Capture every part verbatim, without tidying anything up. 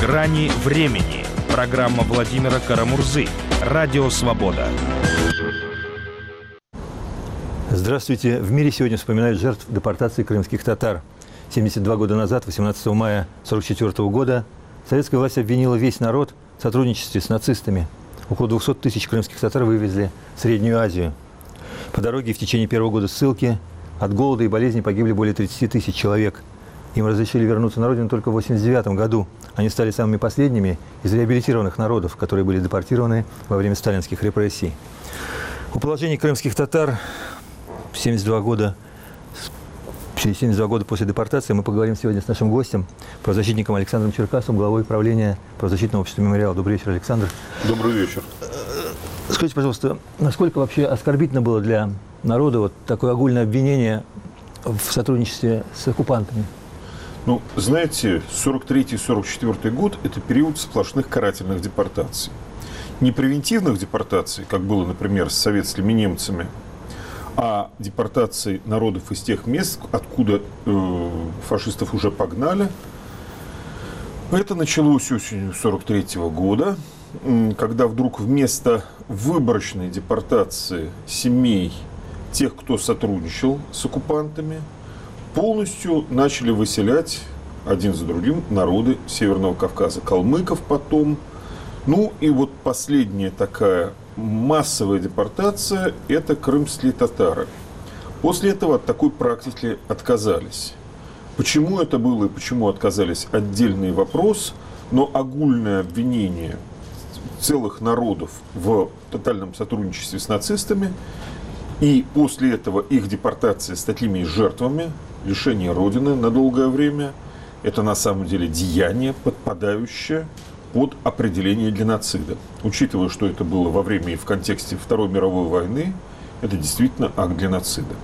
«Грани времени». Программа Владимира Карамурзы. Радио «Свобода». Здравствуйте. В мире сегодня вспоминают жертв депортации крымских татар. семьдесят два года назад, восемнадцатого мая сорок четвёртого года, советская власть обвинила весь народ в сотрудничестве с нацистами. Около двухсот тысяч крымских татар вывезли в Среднюю Азию. По дороге в течение первого года ссылки от голода и болезней погибли более тридцати тысяч человек. Им разрешили вернуться на родину только в восемьдесят девятом году. Они стали самыми последними из реабилитированных народов, которые были депортированы во время сталинских репрессий. О положении крымских татар в семьдесят два года, через семьдесят два года после депортации мы поговорим сегодня с нашим гостем, правозащитником Александром Черкасовым, главой правления правозащитного общества «Мемориал». Добрый вечер, Александр. Добрый вечер. Скажите, пожалуйста, насколько вообще оскорбительно было для народа вот такое огульное обвинение в сотрудничестве с оккупантами? Ну, знаете, сорок третий — сорок четвёртый год – это период сплошных карательных депортаций. Не превентивных депортаций, как было, например, с советскими немцами, а депортаций народов из тех мест, откуда э, фашистов уже погнали. Это началось осенью сорок третьего года, когда вдруг вместо выборочной депортации семей тех, кто сотрудничал с оккупантами, полностью начали выселять один за другим народы Северного Кавказа. Калмыков потом. Ну и вот последняя такая массовая депортация – это крымские татары. После этого от такой практики отказались. Почему это было и почему отказались – отдельный вопрос, но огульное обвинение целых народов в тотальном сотрудничестве с нацистами и после этого их депортация с такими жертвами, лишение родины на долгое время, это на самом деле деяние, подпадающее под определение геноцида. Учитывая, что это было во время и в контексте Второй мировой войны, это действительно акт геноцида.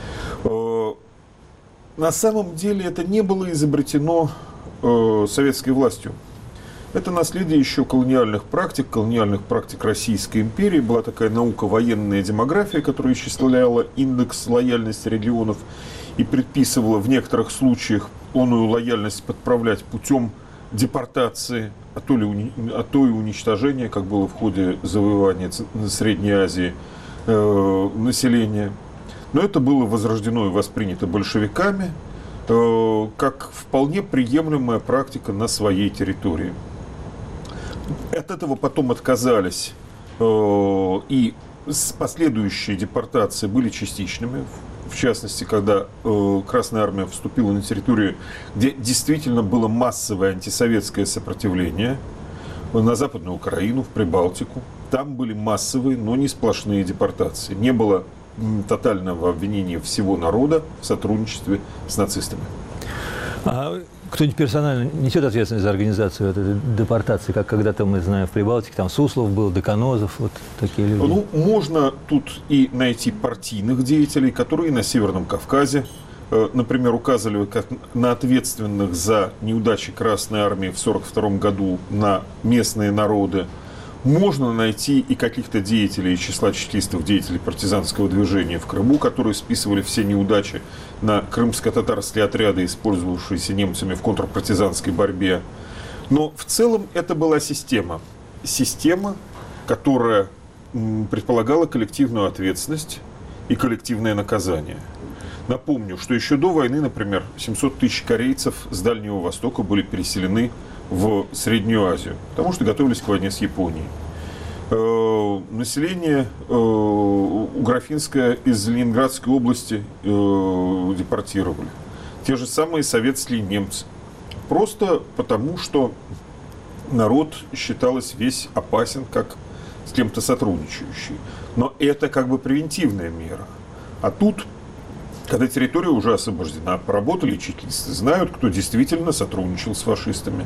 На самом деле это не было изобретено советской властью. Это наследие еще колониальных практик, колониальных практик Российской империи. Была такая наука военная демография, которая исчисляла индекс лояльности регионов и предписывала в некоторых случаях онную лояльность подправлять путем депортации, а то, ли, а то и уничтожения, как было в ходе завоевания Средней Азии э, населения. Но это было возрождено и воспринято большевиками э, как вполне приемлемая практика на своей территории. От этого потом отказались, э, и последующие депортации были частичными. В частности, когда э, Красная Армия вступила на территорию, где действительно было массовое антисоветское сопротивление, на Западную Украину, в Прибалтику. Там были массовые, но не сплошные депортации. Не было м, тотального обвинения всего народа в сотрудничестве с нацистами. А кто-нибудь персонально несет ответственность за организацию этой депортации, как когда-то мы знаем в Прибалтике, там Суслов был, Деканозов, вот такие люди? Ну, можно тут и найти партийных деятелей, которые на Северном Кавказе, э, например, указывали как на ответственных за неудачи Красной Армии в сорок втором году на местные народы. Можно найти и каких-то деятелей из числа чекистов, деятелей партизанского движения в Крыму, которые списывали все неудачи на крымско-татарские отряды, использовавшиеся немцами в контрпартизанской борьбе. Но в целом это была система. Система, которая предполагала коллективную ответственность и коллективное наказание. Напомню, что еще до войны, например, семьсот тысяч корейцев с Дальнего Востока были переселены в Среднюю Азию, потому что готовились к войне с Японией. Э, население э, угрофинское из Ленинградской области э, депортировали. Те же самые советские немцы. Просто потому, что народ считалось весь опасен, как с кем-то сотрудничающий. Но это как бы превентивная мера. А тут, когда территория уже освобождена, поработали чекисты, знают, кто действительно сотрудничал с фашистами.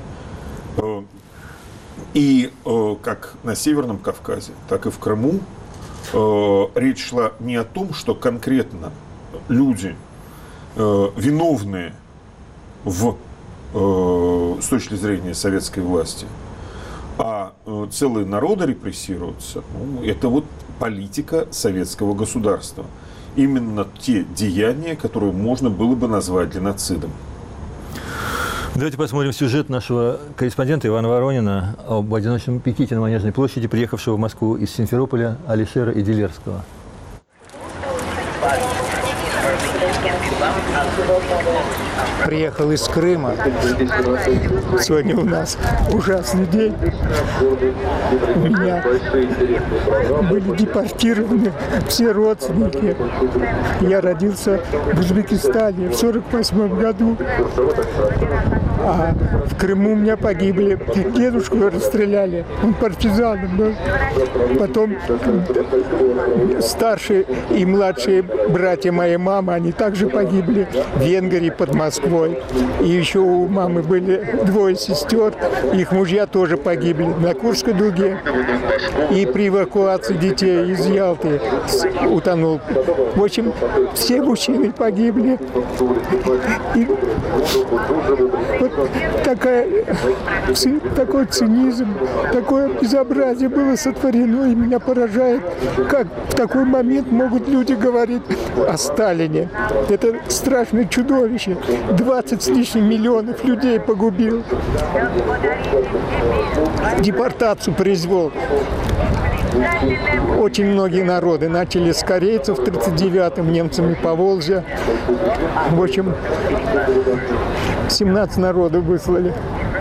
И как на Северном Кавказе, так и в Крыму речь шла не о том, что конкретно люди, виновные в, с точки зрения советской власти, а целые народы репрессируются. Ну, это вот политика советского государства. Именно те деяния, которые можно было бы назвать геноцидом. Давайте посмотрим сюжет нашего корреспондента Ивана Воронина об одиночном пикете на Манежной площади, приехавшего в Москву из Симферополя Алишера Иделерского. Приехал из Крыма. Сегодня у нас ужасный день. У меня были депортированы все родственники. Я родился в Узбекистане в сорок восьмом году. А в Крыму у меня погибли. Дедушку расстреляли. Он партизаном был. Потом старшие и младшие братья моей мамы, они также погибли в Венгрии под Москвой. И еще у мамы были двое сестер. Их мужья тоже погибли на Курской дуге. И при эвакуации детей из Ялты утонул. В общем, все мужчины погибли. И вот такая, такой цинизм, такое безобразие было сотворено, и меня поражает, как в такой момент могут люди говорить о Сталине. Это страшное чудовище. двадцать с лишним миллионов людей погубил. Депортацию произвел. Очень многие народы начали с корейцев в тридцать девятом, немцами Поволжья. В общем, семнадцать народов выслали.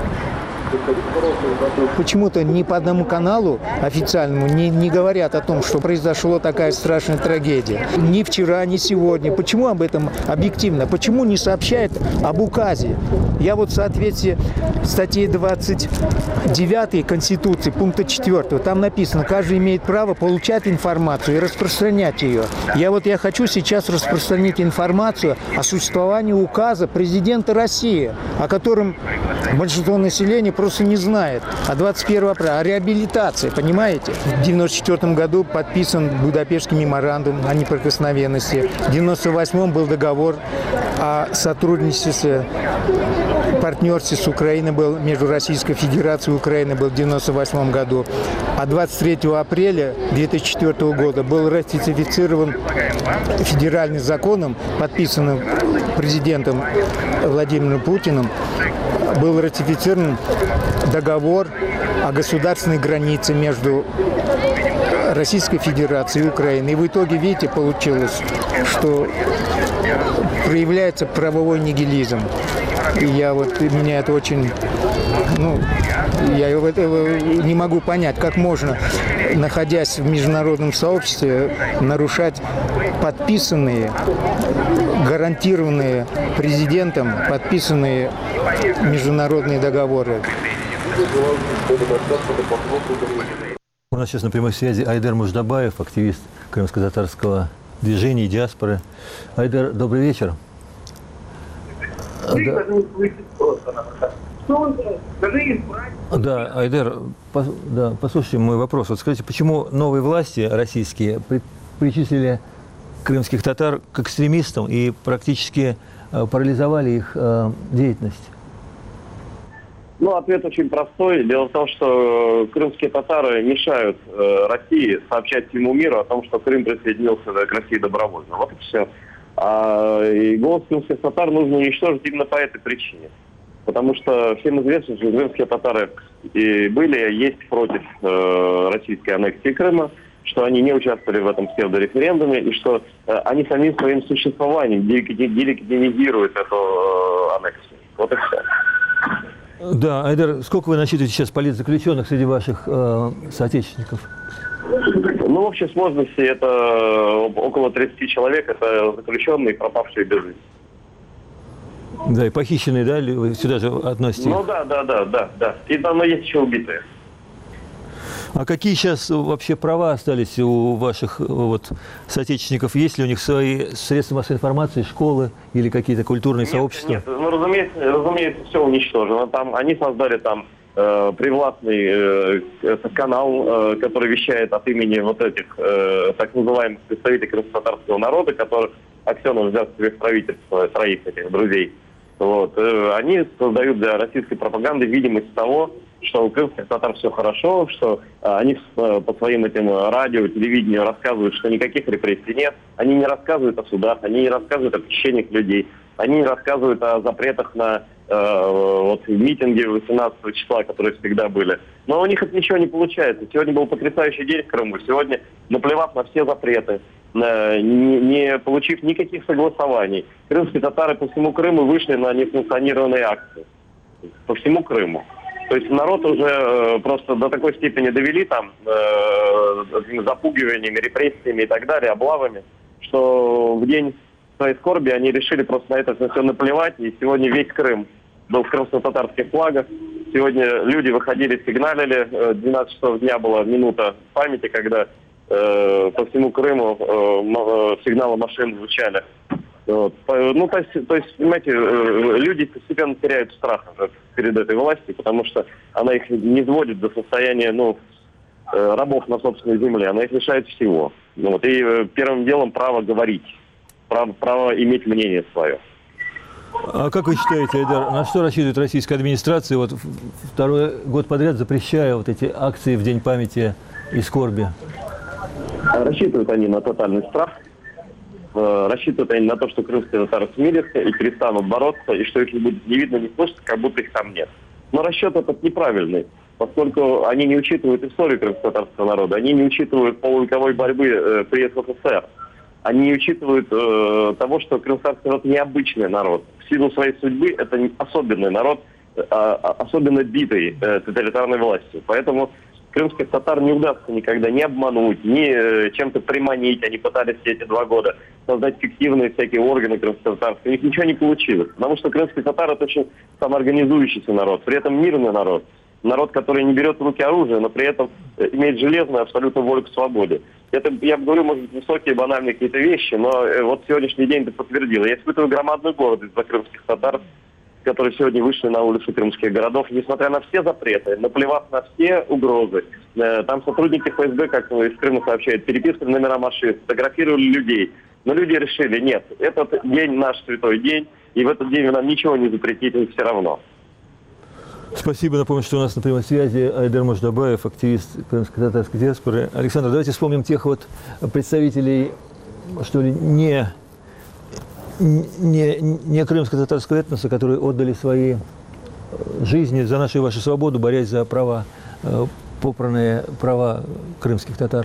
Почему-то ни по одному каналу официальному не, не говорят о том, что произошла такая страшная трагедия. Ни вчера, ни сегодня. Почему об этом объективно? Почему не сообщают об указе? Я вот в соответствии статьи двадцать девятой Конституции, пункта четвёртого, там написано, каждый имеет право получать информацию и распространять ее. Я вот я хочу сейчас распространить информацию о существовании указа президента России, о котором большинство населения просто не знает. А двадцать первого апреля, о реабилитации, понимаете? В девяносто четвёртом году подписан Будапештский меморандум о неприкосновенности. В девяносто восьмом был договор о сотрудничестве, партнерстве с Украиной был, между Российской Федерацией и Украиной был в девяносто восьмом году. А двадцать третьего апреля две тысячи четвёртого года был ратифицирован федеральным законом, подписанным президентом Владимиром Путиным, был ратифицирован договор о государственной границе между Российской Федерацией и Украиной. И в итоге, видите, получилось, что проявляется правовой нигилизм. И я вот, меня это очень, ну, я не могу понять, как можно, находясь в международном сообществе, нарушать подписанные, гарантированные президентом, подписанные международные договоры. У нас сейчас на прямой связи Айдар Муждабаев, активист крымско-татарского движения и диаспоры. Айдар, добрый вечер. Да. Да, Айдар, по, да, послушайте мой вопрос. Вот скажите, почему новые власти российские при, причислили крымских татар к экстремистам и практически э, парализовали их э, деятельность? Ну, ответ очень простой. Дело в том, что крымские татары мешают э, России сообщать всему миру о том, что Крым присоединился к России добровольно. Вот и все. А, и голос крымских татар нужно уничтожить именно по этой причине. Потому что всем известно, что крымские татары и были, есть против э, российской аннексии Крыма, что они не участвовали в этом псевдореферендуме, и что э, они самим своим существованием делегитимизируют эту э, аннексию. Вот и все. Да, Айдар, сколько вы насчитываете сейчас политзаключенных среди ваших э, соотечественников? Ну, в общей сложности это около тридцати человек, это заключенные, пропавшие без вести. Да, и похищенные, да, вы сюда же относите? Ну да, да, да, да, да. И там но есть еще убитые. А какие сейчас вообще права остались у ваших вот соотечественников? Есть ли у них свои средства массовой информации, школы или какие-то культурные нет, сообщества? Нет, ну, разумеется, разумеется, все уничтожено. Там, они создали там э, привластный э, канал, э, который вещает от имени вот этих э, так называемых представителей крымско-татарского народа, которых Аксенов взял себе в правительство, троих этих друзей. Вот. Э, они создают для российской пропаганды видимость того, что у крымских татар все хорошо, что а, они а, по своим этим радио, телевидению рассказывают, что никаких репрессий нет. Они не рассказывают о судах, они не рассказывают о похищениях людей, они не рассказывают о запретах на вот митинги восемнадцатого числа, которые всегда были. Но у них это ничего не получается. Сегодня был потрясающий день в Крыму. Сегодня, наплевав на все запреты, не, не получив никаких согласований, крымские татары по всему Крыму вышли на несанкционированные акции. По всему Крыму. То есть народ уже э, просто до такой степени довели там э, запугиваниями, репрессиями и так далее, облавами, что в день своей скорби они решили просто на это все наплевать. И сегодня весь Крым был в крымско-татарских флагах. Сегодня люди выходили, сигналили. двенадцать часов дня была минута памяти, когда э, по всему Крыму э, сигналы машин звучали. Вот. Ну, то есть, то есть, понимаете, люди постепенно теряют страх перед этой властью, потому что она их не сводит до состояния, ну, рабов на собственной земле, она их лишает всего. Вот. И первым делом право говорить, право, право иметь мнение свое. А как вы считаете, Айдар, на что рассчитывает российская администрация, вот второй год подряд запрещая вот эти акции в День памяти и скорби? Рассчитывают они на тотальный страх. Рассчитывают они на то, что крымские татары смирятся и перестанут бороться, и что их не будет не видно, не слышно, как будто их там нет. Но расчет этот неправильный, поскольку они не учитывают историю крымско-татарского народа, они не учитывают полувековой борьбы э, при СССР, они не учитывают э, того, что крымско-татарский народ необычный народ. В силу своей судьбы это особенный народ, э, особенно битый э, тоталитарной властью. Поэтому крымских татар не удастся никогда ни обмануть, ни э, чем-то приманить. Они пытались все эти два года создать фиктивные всякие органы крымско-татарские. У них ничего не получилось. Потому что крымские татары – это очень самоорганизующийся народ, при этом мирный народ. Народ, который не берет в руки оружие, но при этом имеет железную абсолютно волю к свободе. Это, я говорю, может быть, высокие, банальные какие-то вещи, но э, вот сегодняшний день это подтвердило. Я испытываю громадную гордость за крымских татар, которые сегодня вышли на улицы крымских городов, несмотря на все запреты, наплевав на все угрозы. Там сотрудники эф эс бэ, как из Крыма сообщают, переписывали номера машин, фотографировали людей. Но люди решили, нет, этот день наш святой день, и в этот день вы нам ничего не запретите все равно. Спасибо. Напомню, что у нас на прямой связи Айдар Мождабаев, активист крымско-татарской диаспоры. Александр, давайте вспомним тех вот представителей, что ли, не... Не, не крымско-татарского этноса, которые отдали свои жизни за нашу и вашу свободу, борясь за права, попранные права крымских татар.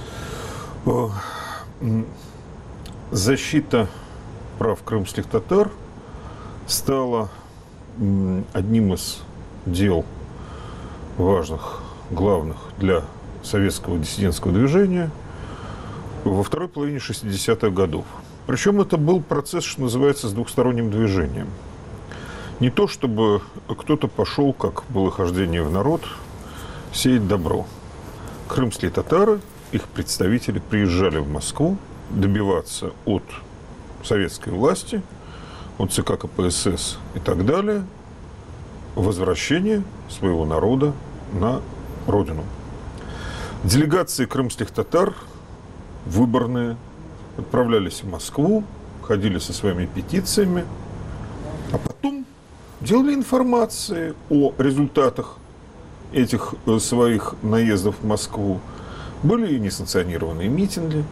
Защита прав крымских татар стала одним из дел важных, главных для советского диссидентского движения во второй половине шестидесятых годов. Причем это был процесс, что называется, с двухсторонним движением. Не то, чтобы кто-то пошел, как было хождение в народ, сеять добро. Крымские татары, их представители приезжали в Москву добиваться от советской власти, от ЦК ка пэ эс эс и так далее, возвращения своего народа на родину. Делегации крымских татар, выборные, отправлялись в Москву, ходили со своими петициями, а потом делали информации о результатах этих своих наездов в Москву. Были и несанкционированные митинги.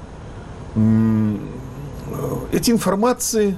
Эти информации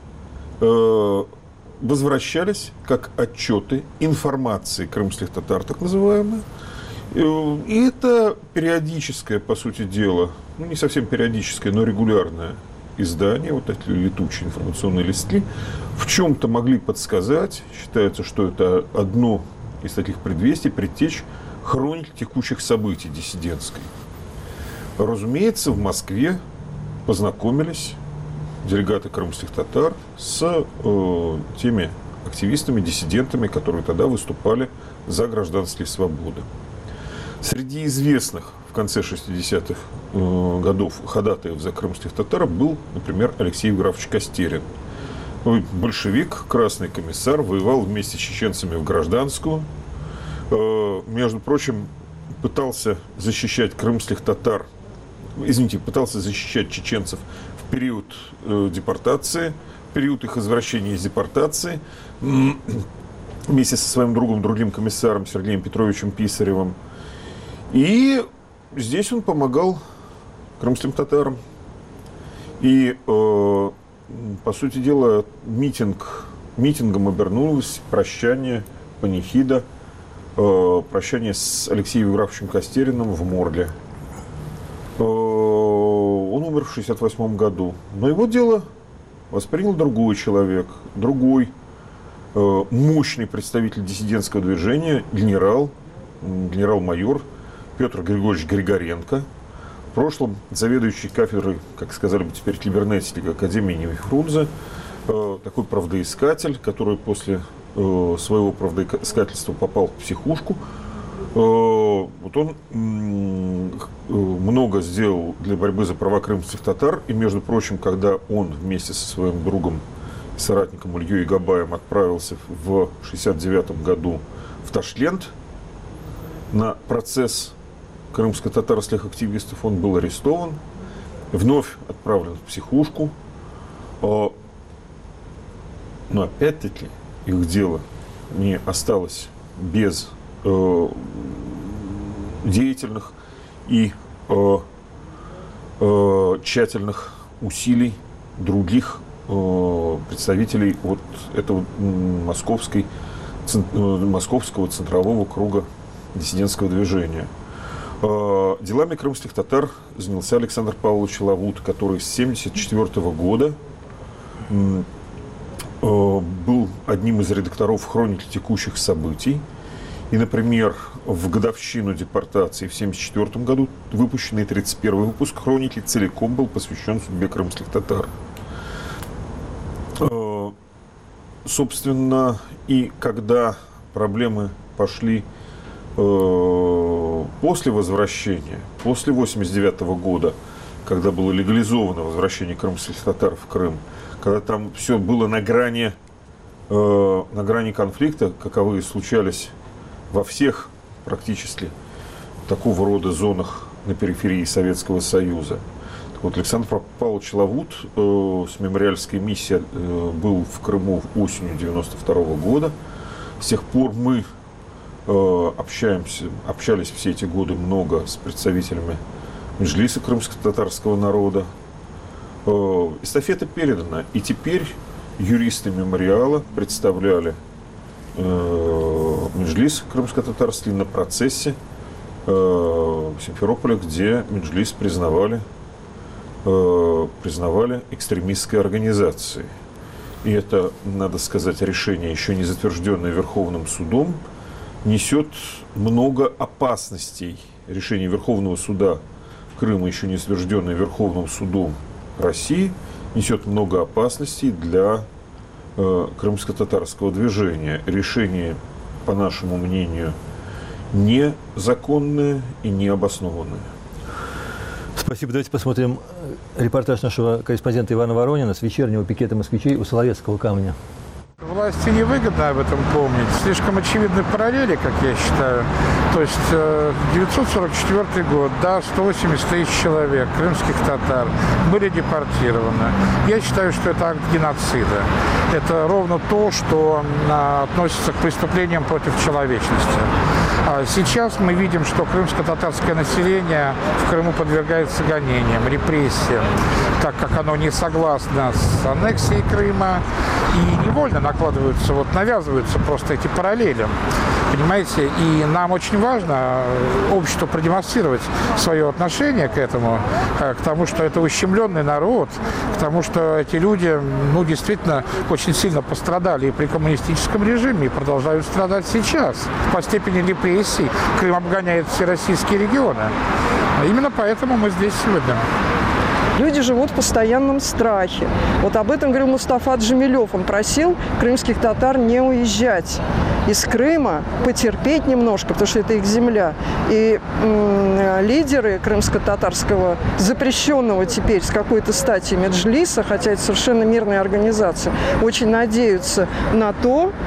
возвращались как отчеты информации крымских татар, так называемые. И это периодическое, по сути дела, ну не совсем периодическое, но регулярное издание, вот эти летучие информационные листки, в чем-то могли подсказать, считается, что это одно из таких предвестий, предтеч хроники текущих событий диссидентской. Разумеется, в Москве познакомились делегаты крымских татар с э, теми активистами, диссидентами, которые тогда выступали за гражданские свободы. Среди известных в конце шестидесятых э, годов ходатаев за крымских татар был, например, Алексей Евграфович Костерин. Большевик, красный комиссар, воевал вместе с чеченцами в гражданскую. Э, между прочим, пытался защищать крымских татар, извините, пытался защищать чеченцев в период э, депортации, в период их возвращения из депортации, вместе со своим другом, другим комиссаром Сергеем Петровичем Писаревым. И здесь он помогал крымским татарам. И, э, по сути дела, митинг митингом обернулось прощание, панихида, э, прощание с Алексеем Евграфовичем Костериным в Мордле. Э, он умер в шестьдесят восьмом году. Но его дело воспринял другой человек, другой э, мощный представитель диссидентского движения, генерал, генерал-майор Петр Григорьевич Григоренко, в прошлом заведующий кафедрой, как сказали бы теперь, кибернетики Академии имени Фрунзе, э, такой правдоискатель, который после э, своего правдоискательства попал в психушку. Э, вот он э, много сделал для борьбы за права крымских татар, и, между прочим, когда он вместе со своим другом, соратником Ильей Габаем отправился в шестьдесят девятом году в Ташкент на процесс крымско-татарских активистов, он был арестован, вновь отправлен в психушку. Но опять-таки их дело не осталось без э, деятельных и э, э, тщательных усилий других э, представителей вот этого московской, ц, э, московского центрового круга диссидентского движения. Делами крымских татар занялся Александр Павлович Лавут, который с тысяча девятьсот семьдесят четвёртого года был одним из редакторов хроники текущих событий. И, например, в годовщину депортации в тысяча девятьсот семьдесят четвёртом году выпущенный тридцать первый выпуск хроники целиком был посвящен судьбе крымских татар. Собственно, и когда проблемы пошли после возвращения, после восемьдесят девятого года, когда было легализовано возвращение крымских татар в Крым, когда там все было на грани, э, на грани конфликта, каковые случались во всех практически такого рода зонах на периферии Советского Союза. Так вот, Александр Павлович Лавут э, с мемориальской миссией э, был в Крыму осенью девяносто второго года. С тех пор мы общаемся, общались все эти годы много с представителями Меджлиса крымско-татарского народа. Эстафета передана, и теперь юристы мемориала представляли Меджлис крымско-татарский на процессе в Симферополе, где Меджлис признавали, признавали экстремистской организацией. И это, надо сказать, решение, еще не затвержденное Верховным судом, несет много опасностей. Решение Верховного суда Крыма, еще не утвержденное Верховным судом России, несет много опасностей для э, крымско-татарского движения. Решение, по нашему мнению, незаконное и необоснованное. Спасибо. Давайте посмотрим репортаж нашего корреспондента Ивана Воронина с вечернего пикета москвичей у Соловецкого камня. Власти невыгодно об этом помнить. Слишком очевидны параллели, как я считаю. То есть девятьсот сорок четвёртый год, да, сто восемьдесят тысяч человек, крымских татар, были депортированы. Я считаю, что это акт геноцида. Это ровно то, что относится к преступлениям против человечности. Сейчас мы видим, что крымско-татарское население в Крыму подвергается гонениям, репрессиям, так как оно не согласно с аннексией Крыма, и невольно накладываются, вот навязываются просто эти параллели, понимаете? И нам очень важно обществу продемонстрировать свое отношение к этому, к тому, что это ущемленный народ, к тому, что эти люди, ну, действительно очень сильно пострадали и при коммунистическом режиме, и продолжают страдать сейчас. По степени репрессий Крым обгоняет все российские регионы. Именно поэтому мы здесь сегодня. Люди живут в постоянном страхе. Вот об этом говорил Мустафа Джемилев. Он просил крымских татар не уезжать из Крыма, потерпеть немножко, потому что это их земля. И м- лидеры крымско-татарского, запрещенного теперь с какой-то стати Меджлиса, хотя это совершенно мирная организация, очень надеются на то,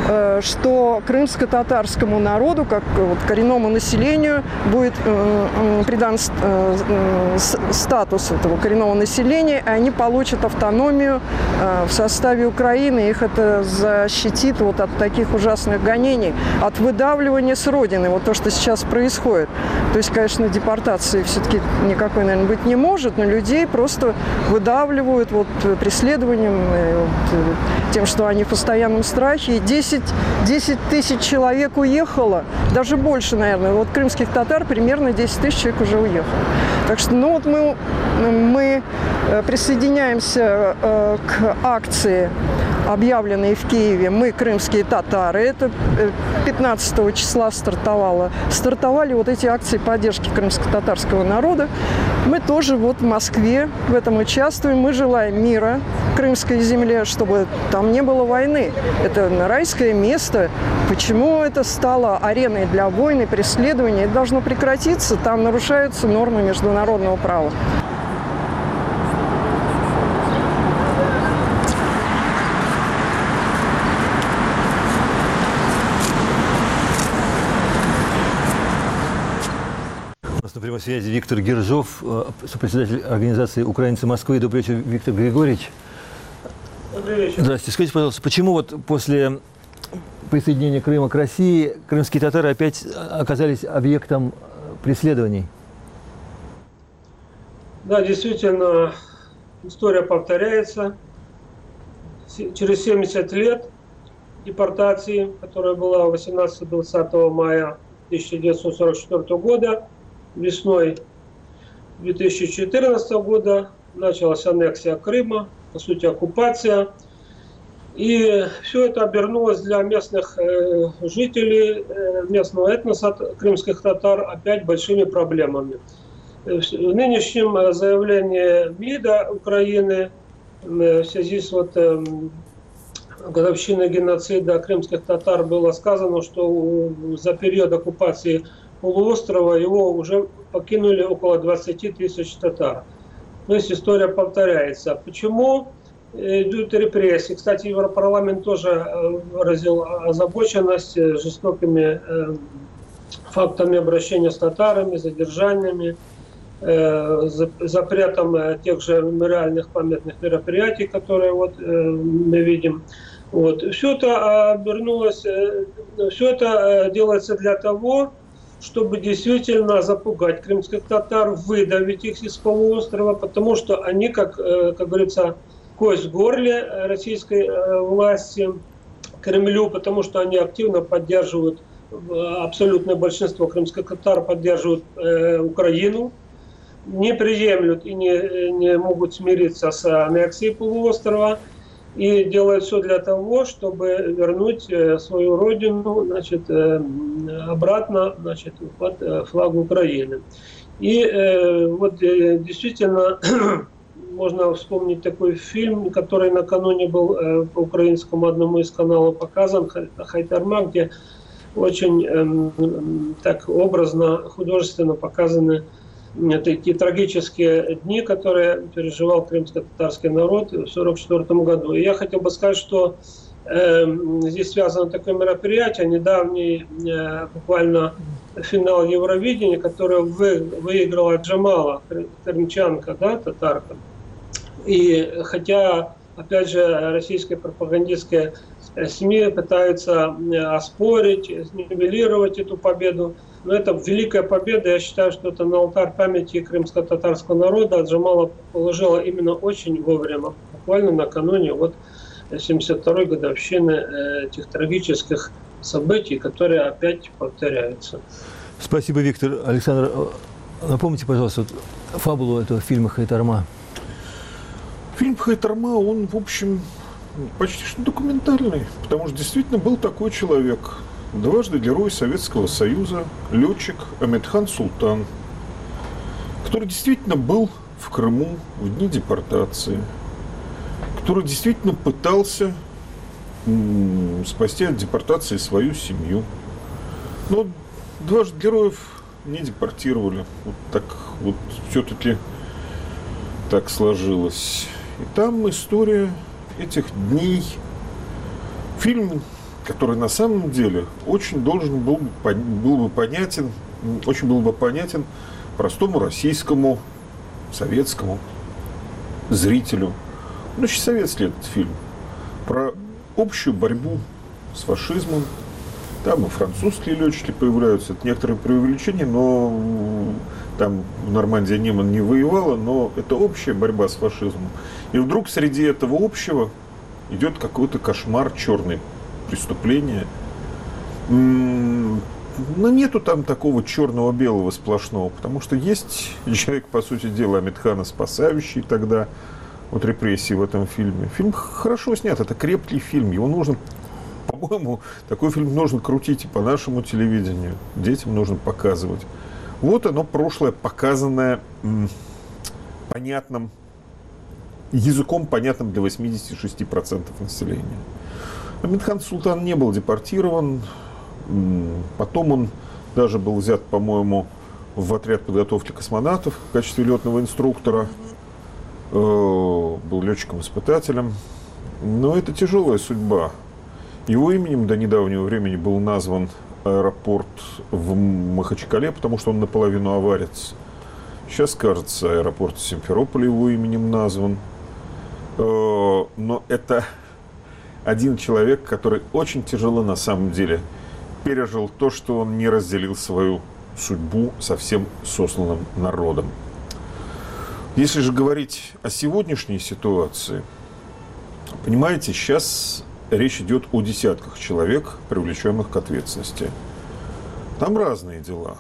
что крымско-татарскому народу, как вот коренному населению, будет придан статус этого коренного населения, и они получат автономию в составе Украины. Их это защитит вот от таких ужасных гонений, от выдавливания с родины, вот то, что сейчас происходит. То есть, конечно, депортации все-таки никакой, наверное, быть не может, но людей просто выдавливают вот преследованием, вот, тем, что они в постоянном страхе. И десять тысяч человек уехало, даже больше, наверное. Вот крымских татар примерно десять тысяч человек уже уехало. Так что, ну вот мы, мы присоединяемся к акции, объявленные в Киеве «Мы, крымские татары». Это пятнадцатого числа стартовало. Стартовали вот эти акции поддержки крымско-татарского народа. Мы тоже вот в Москве в этом участвуем. Мы желаем мира крымской земле, чтобы там не было войны. Это райское место. Почему это стало ареной для войн и преследований? Это должно прекратиться. Там нарушаются нормы международного права. На прямой связи Виктор Гержов, сопредседатель организации «Украинцы Москвы». Добрый вечер, Виктор Григорьевич. Добрый вечер. Здравствуйте. Скажите, пожалуйста, почему вот после присоединения Крыма к России крымские татары опять оказались объектом преследований? Да, действительно, история повторяется. Через семьдесят лет депортации, которая была восемнадцатого-двадцатого мая тысяча девятьсот сорок четвёртого года, весной две тысячи четырнадцатого года началась аннексия Крыма, по сути оккупация. И все это обернулось для местных э, жителей, э, местного этноса крымских татар опять большими проблемами. В нынешнем заявлении МИДа Украины э, в связи с вот, э, годовщиной геноцида крымских татар было сказано, что за период оккупации полуострова его уже покинули около двадцати тысяч татар. То есть история повторяется. Почему идут репрессии? Кстати, Европарламент тоже выразил озабоченность жестокими фактами обращения с татарами, задержаниями, запретом тех же мемориальных памятных мероприятий, которые вот мы видим. Вот. Все это обернулось, все это делается для того, чтобы действительно запугать крымских татар, выдавить их из полуострова, потому что они, как, как говорится, кость в горле российской власти, Кремлю, потому что они активно поддерживают, абсолютное большинство крымских татар поддерживают э, Украину, не приемлют и не, не могут смириться с аннексией полуострова, и делают все для того, чтобы вернуть свою родину, значит, обратно, значит, под флаг Украины. И э, вот действительно можно вспомнить такой фильм, который накануне был э, по украинскому одному из каналов показан, «Хайтарма», где очень э, так образно, художественно показаны такие трагические дни, которые переживал крымско-татарский народ в сорок четвёртом году. И я хотел бы сказать, что э, здесь связано такое мероприятие, недавний э, буквально финал Евровидения, который вы, выиграла Джамала, крымчанка, да, татарка. И хотя, опять же, российские пропагандистские СМИ пытаются оспорить, нивелировать эту победу, но это великая победа. Я считаю, что это на алтарь памяти крымско-татарского народа Джамала положила именно очень вовремя, буквально накануне вот семьдесят второй годовщины этих трагических событий, которые опять повторяются. Спасибо, Виктор. Александр, напомните, пожалуйста, вот фабулу этого фильма «Хайтарма». Фильм «Хайтарма», он, в общем, почти что документальный, потому что действительно был такой человек, дважды Герой Советского Союза, летчик Амедхан Султан, который действительно был в Крыму в дни депортации, который действительно пытался м- спасти от депортации свою семью. Но дважды героев не депортировали. Вот так вот все-таки так сложилось. И там история этих дней. Фильм, который на самом деле очень должен был бы, был бы понятен, очень был бы понятен простому российскому, советскому зрителю. Ну, очень советский этот фильм. Про общую борьбу с фашизмом. Там и французские летчики появляются. Это некоторые преувеличения, но там в Нормандии Неман не воевала, но это общая борьба с фашизмом. И вдруг среди этого общего идет какой-то кошмар, черное преступление. Но нету там такого черного-белого сплошного, потому что есть человек, по сути дела, Амитхана спасающий тогда от репрессий в этом фильме. Фильм хорошо снят, это крепкий фильм, его нужно... По-моему, такой фильм нужно крутить и по нашему телевидению. Детям нужно показывать. Вот оно, прошлое, показанное м, понятным языком, понятным для восемьдесят шесть процентов населения. Амитхан Султан не был депортирован. М, потом он даже был взят, по-моему, в отряд подготовки космонавтов в качестве летного инструктора. Э, был летчиком-испытателем. Но это тяжелая судьба. Его именем до недавнего времени был назван аэропорт в Махачкале, потому что он наполовину аварец. Сейчас, кажется, аэропорт в Симферополе его именем назван. Но это один человек, который очень тяжело на самом деле пережил то, что он не разделил свою судьбу со всем сосланным народом. Если же говорить о сегодняшней ситуации, понимаете, сейчас... речь идет о десятках человек, привлеченных к ответственности. Там разные дела.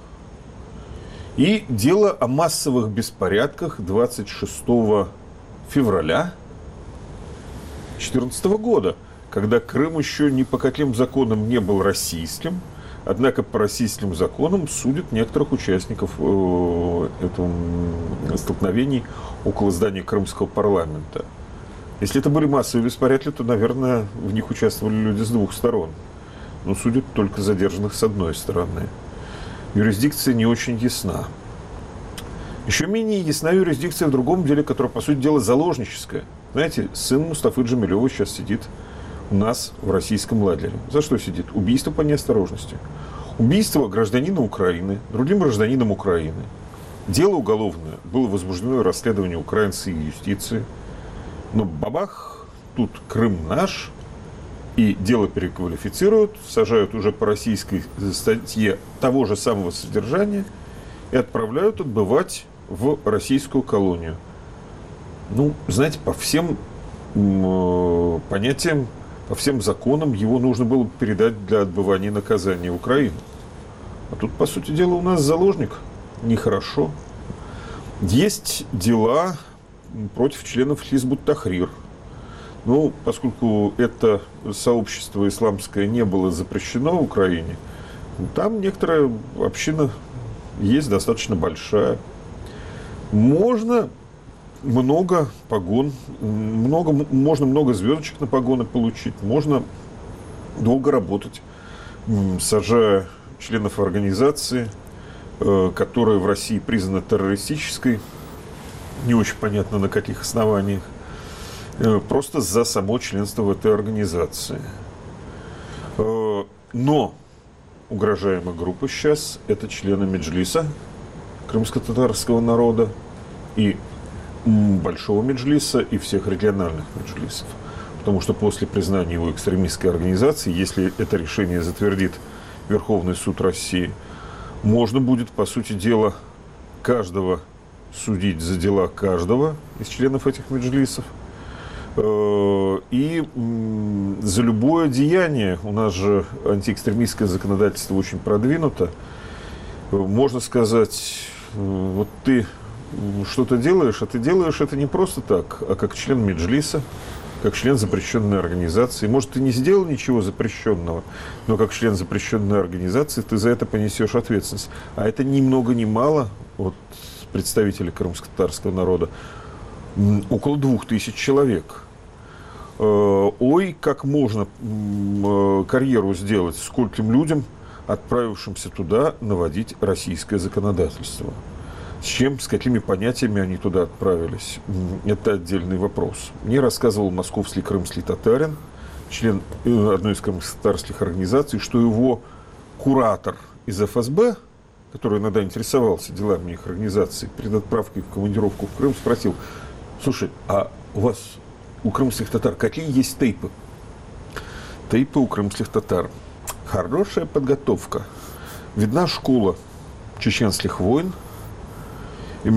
И дело о массовых беспорядках двадцать шестого февраля две тысячи четырнадцатого года, когда Крым еще ни по каким законам не был российским, однако по российским законам судят некоторых участников э, этого столкновений около здания Крымского парламента. Если это были массовые беспорядки, то, наверное, в них участвовали люди с двух сторон. Но судят только задержанных с одной стороны. Юрисдикция не очень ясна. Еще менее ясна юрисдикция в другом деле, которое, по сути дела, заложническое. Знаете, сын Мустафы Джемилева сейчас сидит у нас в российском лагере. За что сидит? Убийство по неосторожности. Убийство гражданина Украины другим гражданином Украины. Дело уголовное было возбуждено, расследование украинской юстиции. Но бабах, тут Крым наш, и дело переквалифицируют, сажают уже по российской статье того же самого содержания и отправляют отбывать в российскую колонию. Ну, знаете, по всем э, понятиям, по всем законам его нужно было передать для отбывания наказания в Украину. А тут, по сути дела, у нас заложник. Нехорошо. Есть дела против членов Хизбут Тахрир. Ну, поскольку это сообщество исламское не было запрещено в Украине, там некоторая община есть достаточно большая. Можно много погон, много, можно много звездочек на погоны получить, можно долго работать, сажая членов организации, которая в России признана террористической, не очень понятно на каких основаниях, просто за само членство в этой организации. Но угрожаемая группа сейчас – это члены Меджлиса, крымско-татарского народа, и Большого Меджлиса, и всех региональных Меджлисов. Потому что после признания его экстремистской организации, если это решение затвердит Верховный суд России, можно будет, по сути дела, каждого судить за дела каждого из членов этих меджлисов. И за любое деяние, у нас же антиэкстремистское законодательство очень продвинуто, можно сказать, вот ты что-то делаешь, а ты делаешь это не просто так, а как член меджлиса, как член запрещенной организации. Может, ты не сделал ничего запрещенного, но как член запрещенной организации ты за это понесешь ответственность. А это ни много ни мало, вот представители крымско-татарского народа, около двух тысяч человек. Ой, как можно карьеру сделать скольким людям, отправившимся туда наводить российское законодательство. С чем, с какими понятиями они туда отправились, это отдельный вопрос. Мне рассказывал московский крымский татарин, член одной из крымско-татарских организаций, что его куратор из эф эс бэ, который иногда интересовался делами их организации, перед отправкой в командировку в Крым спросил: слушай, а у вас, у крымских татар, какие есть тейпы? Тейпы у крымских татар. Хорошая подготовка. Видна школа чеченских войн, и,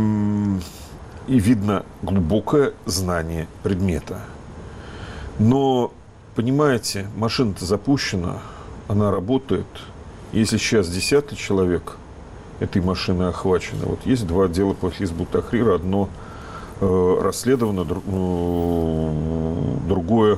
и видно глубокое знание предмета. Но, понимаете, машина-то запущена, она работает. Если сейчас десятки человек этой машины охвачено, вот есть два дела по Хизбут Тахрир, одно э, расследовано, друг, э, другое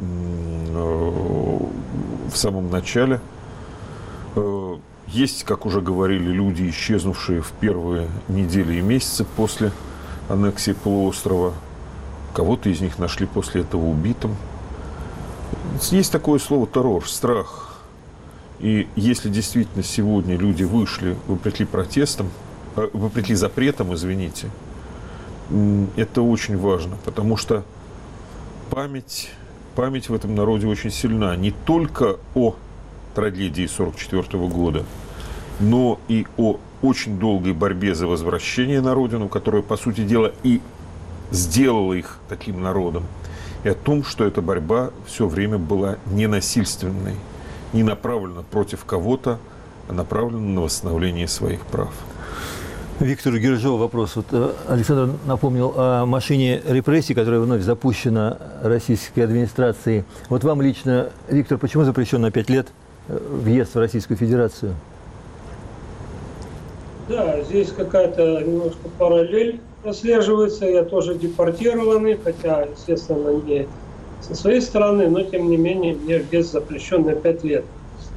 э, в самом начале. Э, есть, как уже говорили, люди, исчезнувшие в первые недели и месяцы после аннексии полуострова. Кого-то из них нашли после этого убитым. Есть такое слово террор, страх. И если действительно сегодня люди вышли, вопреки протестам, вопреки запретам, извините, это очень важно, потому что память, память в этом народе очень сильна. Не только о трагедии сорок четвёртого года, но и о очень долгой борьбе за возвращение на родину, которая, по сути дела, и сделала их таким народом. И о том, что эта борьба все время была ненасильственной, не направлена против кого-то, а направлена на восстановление своих прав. Виктору Гиржову вопрос. Вот Александр напомнил о машине репрессий, которая вновь запущена российской администрацией. Вот вам лично, Виктор, почему запрещен на пять лет въезд в Российскую Федерацию? Да, здесь какая-то немножко параллель прослеживается. Я тоже депортированный, хотя, естественно, не со своей стороны, но, тем не менее, мне въезд запрещен на пять лет.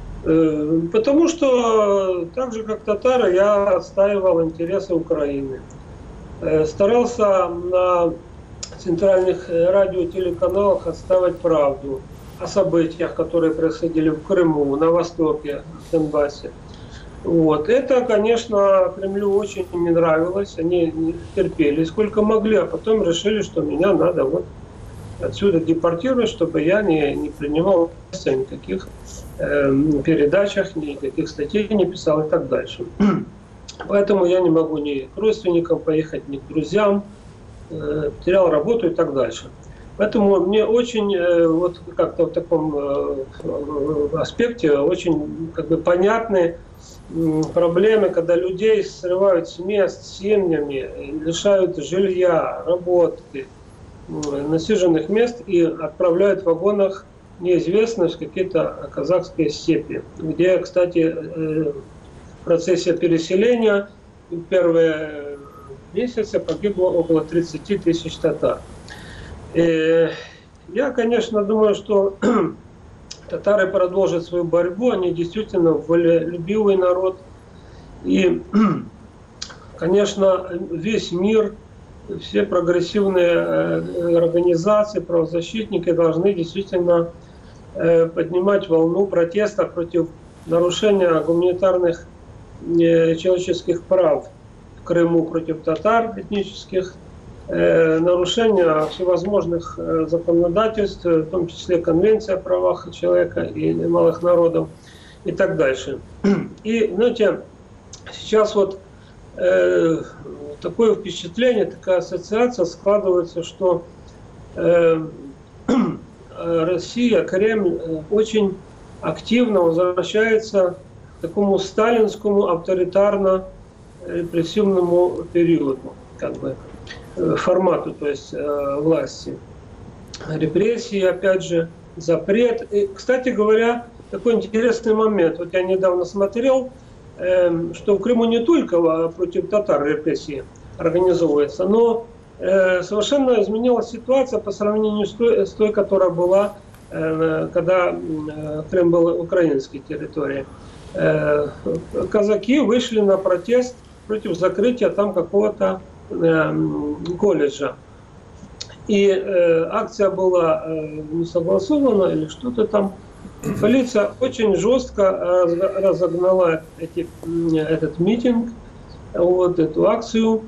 Потому что, так же, как татары, я отстаивал интересы Украины. Старался на центральных радио и телеканалах отстаивать правду о событиях, которые происходили в Крыму, на Востоке, в Донбассе. Вот. Это, конечно, Кремлю очень не нравилось. Они терпели сколько могли, а потом решили, что меня надо вот отсюда депортировать, чтобы я не, не принимал участия в никаких э, передачах, никаких статей не писал и так дальше. Поэтому я не могу ни к родственникам поехать, ни к друзьям, э, терял работу и так дальше. Поэтому мне очень, э, вот как-то в таком э, аспекте, очень как бы понятны э, проблемы, когда людей срывают с мест семьями, лишают жилья, работы, насиженных мест и отправляют в вагонах неизвестно в какие-то казахские степи, где, кстати, в процессе переселения в первые месяцы погибло около тридцати тысяч татар. И я, конечно, думаю, что татары продолжат свою борьбу, они действительно волелюбивый народ. И, конечно, весь мир, все прогрессивные организации, правозащитники должны действительно поднимать волну протеста против нарушения гуманитарных человеческих прав в Крыму, против татар этнических, нарушения всевозможных законодательств, в том числе Конвенция о правах человека и малых народов и так дальше. И, знаете, сейчас вот э, такое впечатление, такая ассоциация складывается, что э, Россия, Кремль очень активно возвращается к такому сталинскому авторитарно-репрессивному периоду, как бы, формату, то есть э, власти. Репрессии, опять же, запрет. И, кстати говоря, такой интересный момент. Вот я недавно смотрел, э, что в Крыму не только против татар репрессии организовывается, но э, совершенно изменилась ситуация по сравнению с той, с той которая была, э, когда э, Крым был украинской территорией. Э, казаки вышли на протест против закрытия там какого-то колледжа. И э, акция была э, не согласована или что-то там. Полиция очень жестко разогнала эти, этот митинг, вот эту акцию.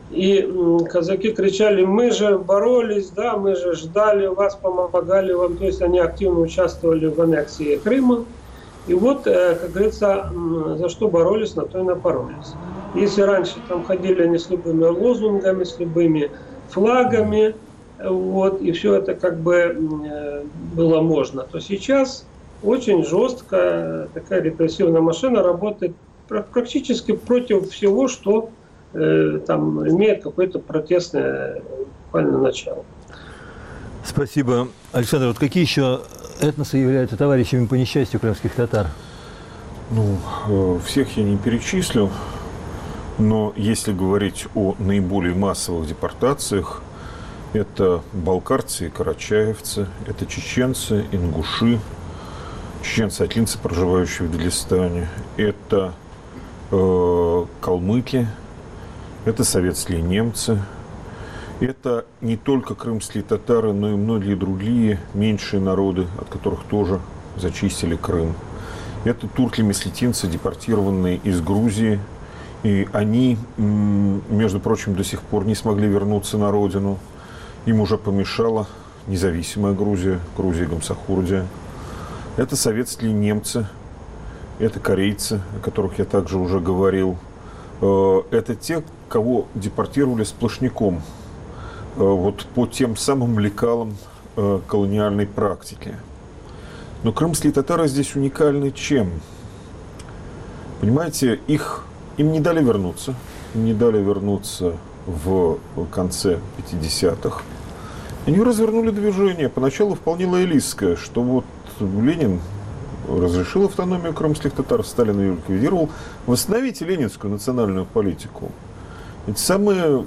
И казаки кричали: мы же боролись, да, мы же ждали вас, помогали вам. То есть они активно участвовали в аннексии Крыма. И вот, как говорится, за что боролись, на то и напоролись. Если раньше там ходили они с любыми лозунгами, с любыми флагами, вот, и все это как бы было можно, то сейчас очень жестко такая репрессивная машина работает практически против всего, что э, там имеет какое-то протестное буквально начало. Спасибо. Александр, вот какие еще этносы являются товарищами по несчастью крымских татар? Ну, всех я не перечислю, но если говорить о наиболее массовых депортациях, это балкарцы и карачаевцы, это чеченцы, ингуши, чеченцы-атлинцы, проживающие в Дагестане, это э, калмыки, это советские немцы, это не только крымские татары, но и многие другие меньшие народы, от которых тоже зачистили Крым. Это турки-месхетинцы, депортированные из Грузии, и они, между прочим, до сих пор не смогли вернуться на родину. Им уже помешала независимая Грузия, Грузия Гамсахурдия. Это советские немцы, это корейцы, о которых я также уже говорил. Это те, кого депортировали сплошняком, вот по тем самым лекалам колониальной практики. Но крымские татары здесь уникальны чем? Понимаете, их, им не дали вернуться, им не дали вернуться в конце пятидесятых. Они развернули движение, поначалу вполне лоялистское, что вот Ленин разрешил автономию крымских татар, Сталин ее ликвидировал. Восстановите ленинскую национальную политику. Эти самые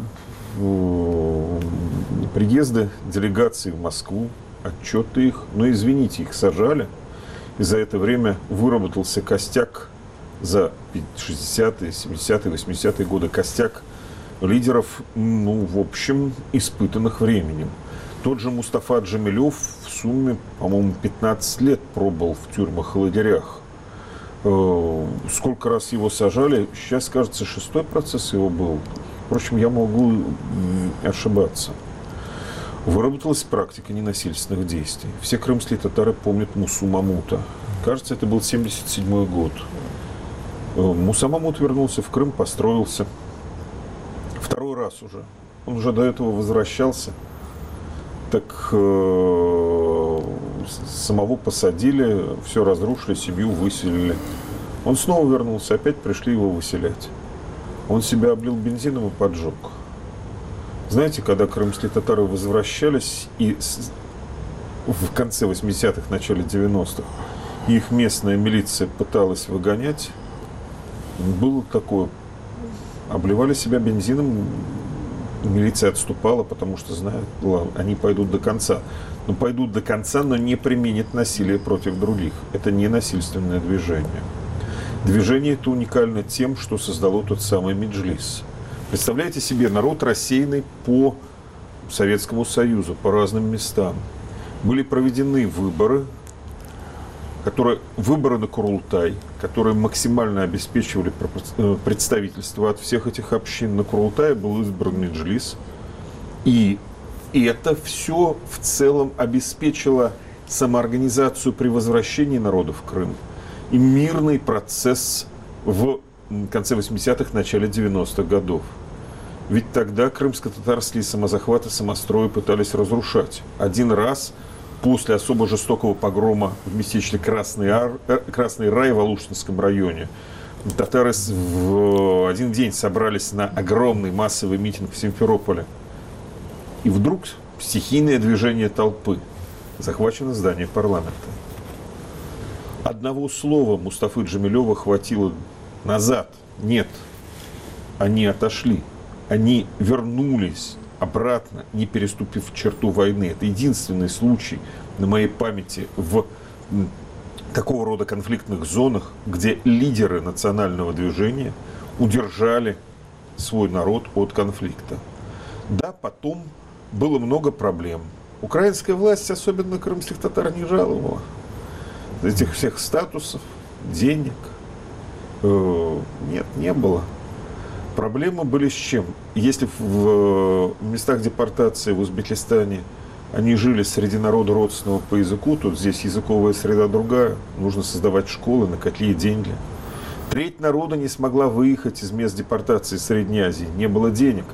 э, приезды делегаций в Москву, отчеты их, но извините, их сажали. И за это время выработался костяк за шестидесятые, семидесятые, восьмидесятые годы, костяк лидеров, ну, в общем, испытанных временем. Тот же Мустафа Джемилев в сумме, по-моему, пятнадцать лет пробыл в тюрьмах и лагерях. Сколько раз его сажали, сейчас, кажется, шестой процесс его был. Впрочем, я могу ошибаться. Выработалась практика ненасильственных действий. Все крымские татары помнят Мусу Мамута. Кажется, это был семьдесят седьмой год. Муса Мамут вернулся в Крым, построился. Второй раз уже. Он уже до этого возвращался. Так э, самого посадили, все разрушили, семью выселили. Он снова вернулся, опять пришли его выселять. Он себя облил бензином и поджег. Знаете, когда крымские татары возвращались, и в конце восьмидесятых, начале девяностых, их местная милиция пыталась выгонять, было такое, обливали себя бензином, милиция отступала, потому что знают, они пойдут до конца. Но пойдут до конца, но не применят насилие против других. Это не насильственное движение. Движение это уникально тем, что создало тот самый Меджлис. Представляете себе, народ рассеянный по Советскому Союзу, по разным местам. Были проведены выборы, которые, выборы на Курултай, которые максимально обеспечивали представительство от всех этих общин. На Курултае был избран Меджлис. И это все в целом обеспечило самоорганизацию при возвращении народа в Крым и мирный процесс в конце восьмидесятых, начале девяностых годов. Ведь тогда крымско-татарские самозахваты, самострои пытались разрушать. Один раз после особо жестокого погрома в местечке Красный, Ар... Красный Рай в Алушинском районе татары в один день собрались на огромный массовый митинг в Симферополе. И вдруг стихийное движение толпы. Захвачено здание парламента. Одного слова Мустафы Джемилева хватило назад. Нет. Они отошли. Они вернулись обратно, не переступив черту войны. Это единственный случай на моей памяти в такого рода конфликтных зонах, где лидеры национального движения удержали свой народ от конфликта. Да, потом было много проблем. Украинская власть, особенно крымских татар, не жаловала. Этих всех статусов, денег э, нет, не было. Проблемы были с чем? Если в местах депортации в Узбекистане они жили среди народа родственного по языку, то здесь языковая среда другая. Нужно создавать школы, на какие деньги. Треть народа не смогла выехать из мест депортации Средней Азии. Не было денег.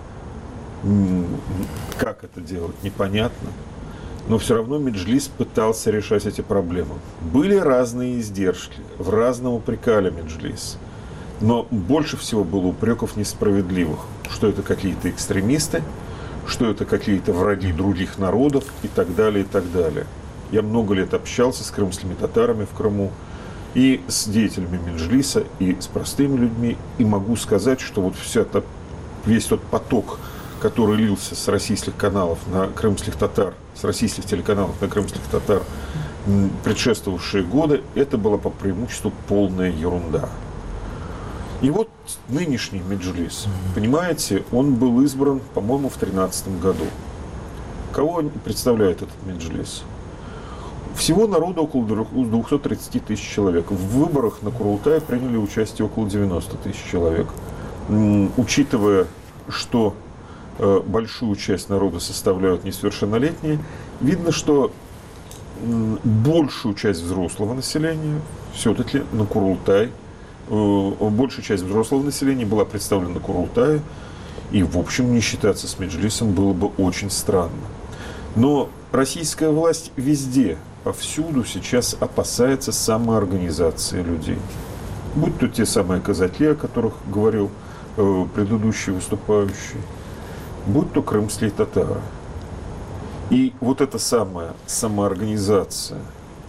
Как это делать? Непонятно. Но все равно Меджлис пытался решать эти проблемы. Были разные издержки. В разном упрекали Меджлис. Но больше всего было упреков несправедливых. Что это какие-то экстремисты, что это какие-то враги других народов и так далее, и так далее. Я много лет общался с крымскими татарами в Крыму, и с деятелями Меджлиса, и с простыми людьми. И могу сказать, что вот вся та, весь тот поток, который лился с российских каналов на крымских татар, с российских телеканалов на крымских татар предшествовавшие годы, это была по преимуществу полная ерунда. И вот нынешний Меджлис, понимаете, он был избран, по-моему, в две тысячи тринадцатом году. Кого представляет этот Меджлис? Всего народа около двухсот тридцати тысяч человек. В выборах на Курултай приняли участие около девяноста тысяч человек. Учитывая, что большую часть народа составляют несовершеннолетние, видно, что большую часть взрослого населения все-таки на Курултай, большая часть взрослого населения была представлена на Курултае, и, в общем, не считаться с Меджлисом было бы очень странно. Но российская власть везде, повсюду сейчас опасается самоорганизации людей. Будь то те самые казаки, о которых говорил э, предыдущий выступающий, будь то крымские татары. И вот эта самая самоорганизация,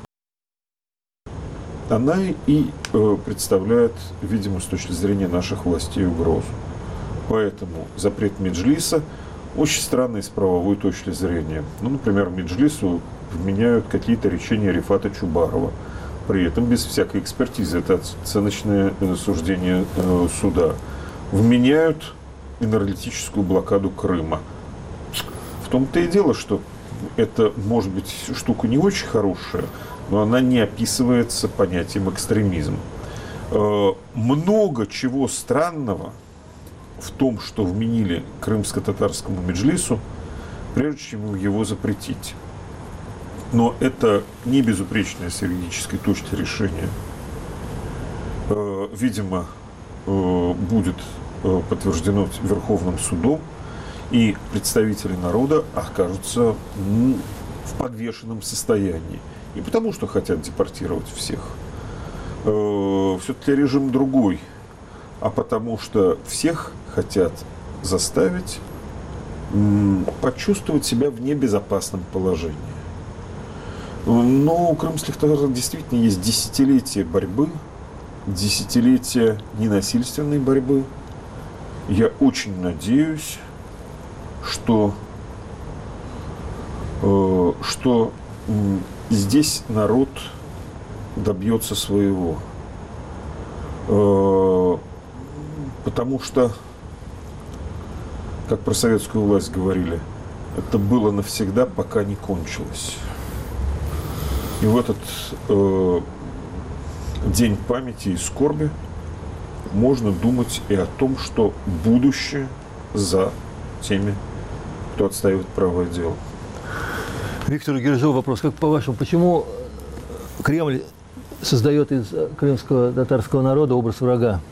она и э, представляет, видимо, с точки зрения наших властей угрозу. Поэтому запрет Меджлиса очень странный с правовой точки зрения. Ну, например, Меджлису вменяют какие-то речения Рифата Чубарова. При этом без всякой экспертизы. Это оценочное суждение э, суда. Вменяют энергетическую блокаду Крыма. В том-то и дело, что это, может быть, штука не очень хорошая, но она не описывается понятием экстремизм. Э, много чего странного в том, что вменили крымско-татарскому Меджлису, прежде чем его запретить. Но это не безупречное с юридической точки решения. Э, видимо, э, будет э, подтверждено Верховным судом, и представители народа окажутся ну, в подвешенном состоянии. Не потому, что хотят депортировать всех. Э, все-таки режим другой, а потому что всех хотят заставить м, почувствовать себя в небезопасном положении. Но у крымских татар действительно есть десятилетия борьбы, десятилетия ненасильственной борьбы. Я очень надеюсь, что, э, что э, здесь народ добьется своего. Э, потому что, как про советскую власть говорили, это было навсегда, пока не кончилось. И в этот э, день памяти и скорби можно думать и о том, что будущее за теми, кто отстаивает правое дело. Виктор Гержов, вопрос. Как по-вашему, почему Кремль создает из крымского татарского народа образ врага?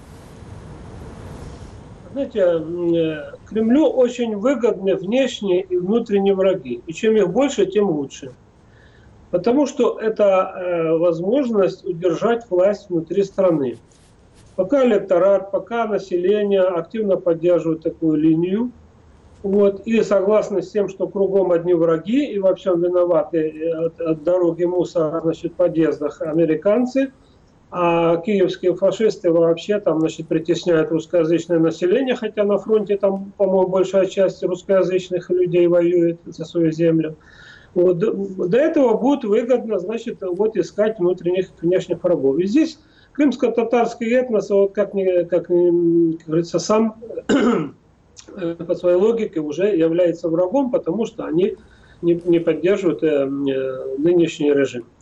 Знаете, Кремлю очень выгодны внешние и внутренние враги. И чем их больше, тем лучше. Потому что это э, возможность удержать власть внутри страны. Пока электорат, пока население активно поддерживает такую линию, вот, и согласны с тем, что кругом одни враги и во всем виноваты от, от дороги мусора, значит, в подъездах американцы, а киевские фашисты вообще там, значит, притесняют русскоязычное население, хотя на фронте там, по-моему, большая часть русскоязычных людей воюет за свою землю. Вот, до этого будет выгодно, значит, вот искать внутренних, внешних врагов. И здесь крымско-татарский этнос, вот как, как, как говорится, сам по своей логике уже является врагом, потому что они не, не поддерживают э, нынешний режим.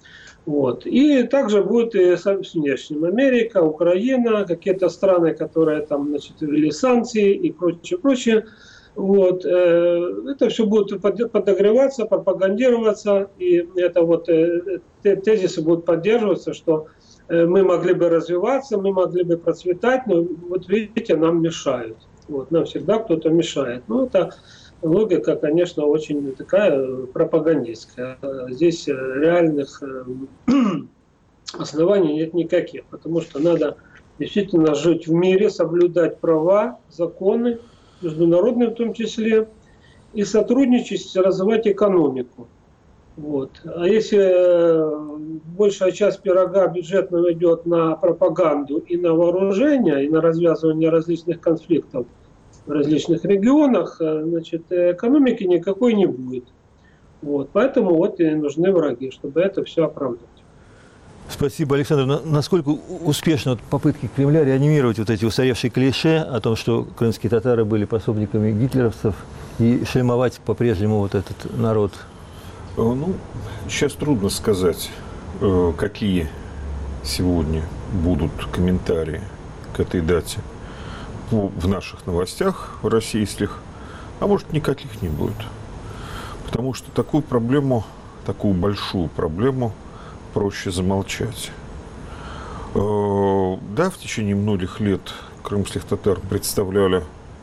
Вот. И также будет и с внешним Америка, Украина, какие-то страны, которые там, значит, ввели санкции и прочее, прочее. Вот. Это все будет подогреваться, пропагандироваться, и это вот тезисы будут поддерживаться, что мы могли бы развиваться, мы могли бы процветать, но вот видите, нам мешают. Вот. Нам всегда кто-то мешает. Ну, это логика, конечно, очень такая пропагандистская. Здесь реальных оснований нет никаких, потому что надо действительно жить в мире, соблюдать права, законы, международные в том числе, и сотрудничать, развивать экономику. Вот. А если большая часть пирога бюджетного идет на пропаганду и на вооружение, и на развязывание различных конфликтов в различных регионах, значит, экономики никакой не будет. Вот. Поэтому вот и нужны враги, чтобы это все оправдать. Спасибо, Александр. Насколько успешны попытки Кремля реанимировать вот эти устаревшие клише о том, что крымские татары были пособниками гитлеровцев, и шельмовать по-прежнему вот этот народ? Ну, сейчас трудно сказать, какие сегодня будут комментарии к этой дате в наших новостях российских, а может, никаких не будет. Потому что такую проблему, такую большую проблему проще замолчать. Да, в течение многих лет крымских татар представляли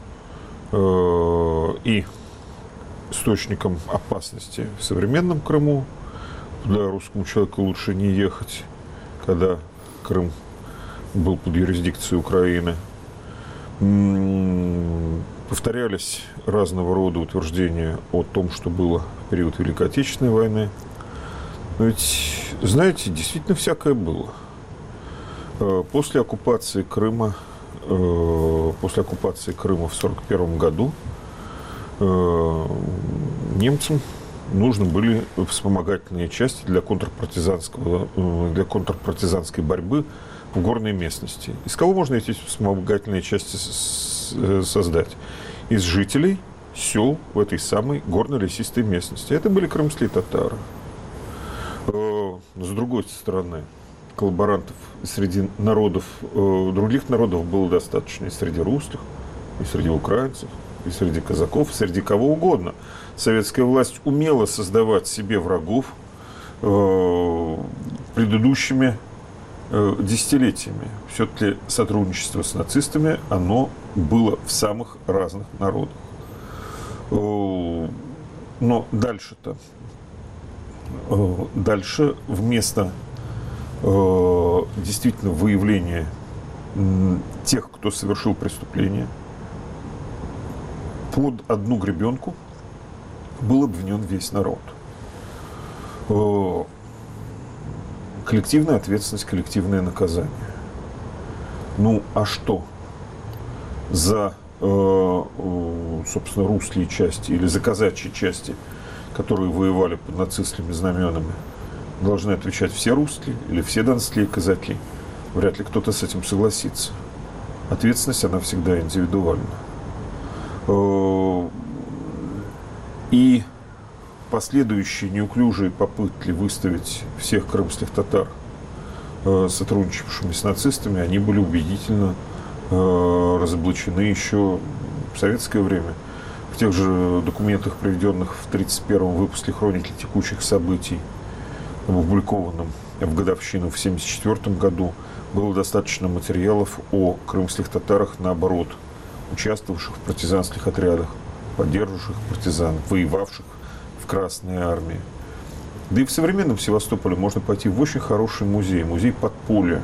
и источником опасности в современном Крыму, куда русскому человеку лучше не ехать, когда Крым был под юрисдикцией Украины. Повторялись разного рода утверждения о том, что было в период Великой Отечественной войны. Но ведь, знаете, действительно всякое было. После оккупации Крыма, после оккупации Крыма в сорок первом году немцам нужны были вспомогательные части для контрпартизанского, для контрпартизанской борьбы в горной местности. Из кого можно эти вспомогательные части создать? Из жителей сел в этой самой горно-лесистой местности. Это были крымские татары. С другой стороны, коллаборантов среди народов, других народов было достаточно и среди русских, и среди украинцев, и среди казаков, и среди кого угодно. Советская власть умела создавать себе врагов предыдущими десятилетиями. Все-таки сотрудничество с нацистами, оно было в самых разных народах. Но дальше-то, дальше вместо действительно выявления тех, кто совершил преступление, под одну гребенку был обвинен весь народ. Коллективная ответственность, коллективное наказание. Ну, а что? За, собственно, русские части или за казачьи части, которые воевали под нацистскими знаменами, должны отвечать все русские или все донские казаки? Вряд ли кто-то с этим согласится. Ответственность, она всегда индивидуальна. И последующие неуклюжие попытки выставить всех крымских татар сотрудничавшими с нацистами, они были убедительно разоблачены еще в советское время. В тех же документах, приведенных в тридцать первом выпуске хроники текущих событий, опубликованном в годовщину в семьдесят четвёртом году, было достаточно материалов о крымских татарах, наоборот, участвовавших в партизанских отрядах, поддерживавших партизан, воевавших в Красной армии. Да и в современном Севастополе можно пойти в очень хороший музей, музей подполья.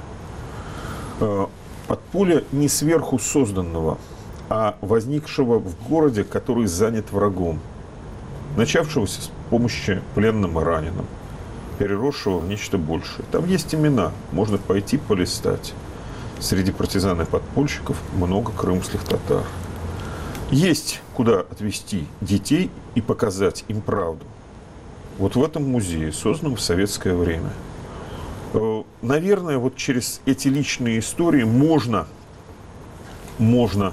Подполья не сверху созданного, а возникшего в городе, который занят врагом, начавшегося с помощи пленным и раненым, переросшего в нечто большее. Там есть имена, можно пойти полистать. Среди партизан и подпольщиков много крымских татар. Есть куда отвезти детей и показать им правду. Вот в этом музее, созданном в советское время. Наверное, вот через эти личные истории можно, можно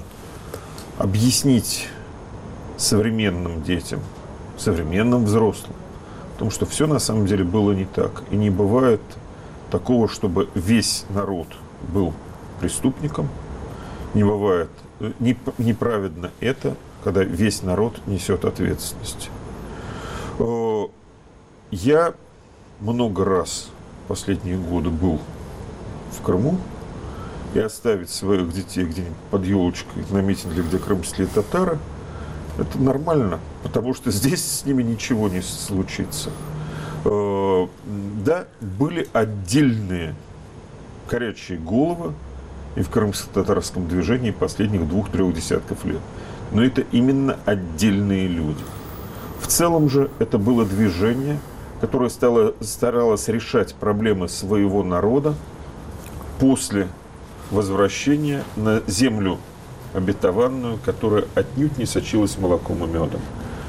объяснить современным детям, современным взрослым, Потому что все на самом деле было не так. И не бывает такого, чтобы весь народ был преступником. Не бывает неправедно это, когда весь народ несет ответственность. Я много раз в последние годы был в Крыму, и оставить своих детей где-нибудь под елочкой на митинге, где крымские татары, это нормально, потому что здесь с ними ничего не случится. Да, были отдельные горячие головы и в крымско-татарском движении последних двух-трех десятков лет. Но это именно отдельные люди. В целом же это было движение, которое стало, старалось решать проблемы своего народа после возвращения на землю обетованную, которая отнюдь не сочилась молоком и медом.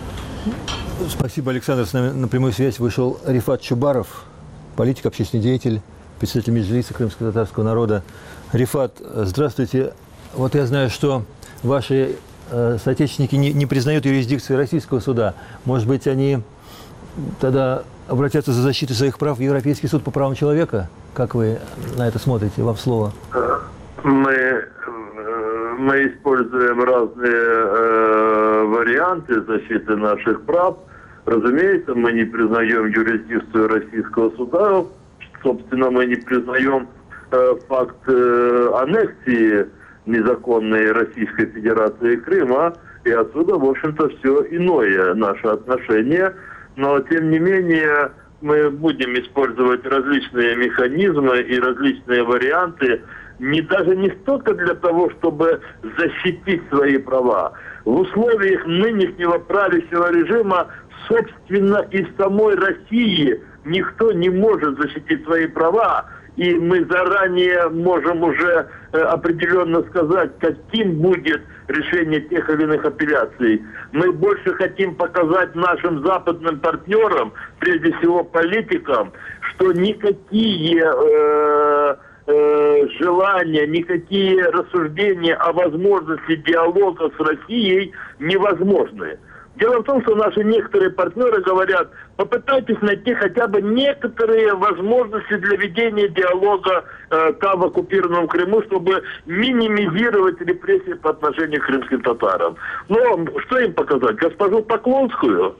Спасибо, Александр. С нами на прямую связь вышел Рифат Чубаров, политик, общественный деятель, председатель Меджлиса крымско-татарского народа. Рифат, здравствуйте. Вот я знаю, что ваши э, соотечественники не, не признают юрисдикции российского суда. Может быть, они тогда обратятся за защитой своих прав в Европейский суд по правам человека? Как вы на это смотрите? Вам слово. Мы, мы используем разные э, варианты защиты наших прав. Разумеется, мы не признаем юрисдикцию российского суда. Собственно, мы не признаем э, факт э, аннексии незаконной Российской Федерации Крыма. И отсюда, в общем-то, все иное наше отношение. Но, тем не менее, мы будем использовать различные механизмы и различные варианты, не даже не столько для того, чтобы защитить свои права. В условиях нынешнего правящего режима, собственно, и в самой России никто не может защитить свои права. И мы заранее можем уже э, определенно сказать, каким будет решение тех или иных апелляций. Мы больше хотим показать нашим западным партнерам, прежде всего политикам, что никакие э, э, желания, никакие рассуждения о возможности диалога с Россией невозможны. Дело в том, что наши некоторые партнеры говорят, попытайтесь найти хотя бы некоторые возможности для ведения диалога э, там в оккупированном Крыму, чтобы минимизировать репрессии по отношению к крымским татарам. Но что им показать? Госпожу Поклонскую?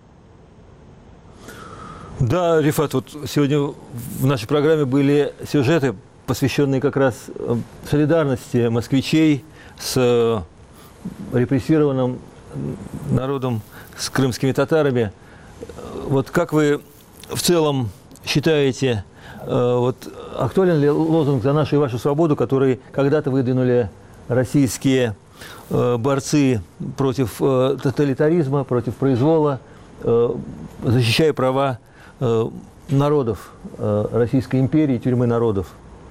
Да, Рифат, вот сегодня в нашей программе были сюжеты, посвященные как раз солидарности москвичей с репрессированным народом, с крымскими татарами. Вот как вы в целом считаете, вот актуален ли лозунг «За нашу и вашу свободу», который когда-то выдвинули российские борцы против тоталитаризма, против произвола, защищая права народов Российской империи, тюрьмы народов?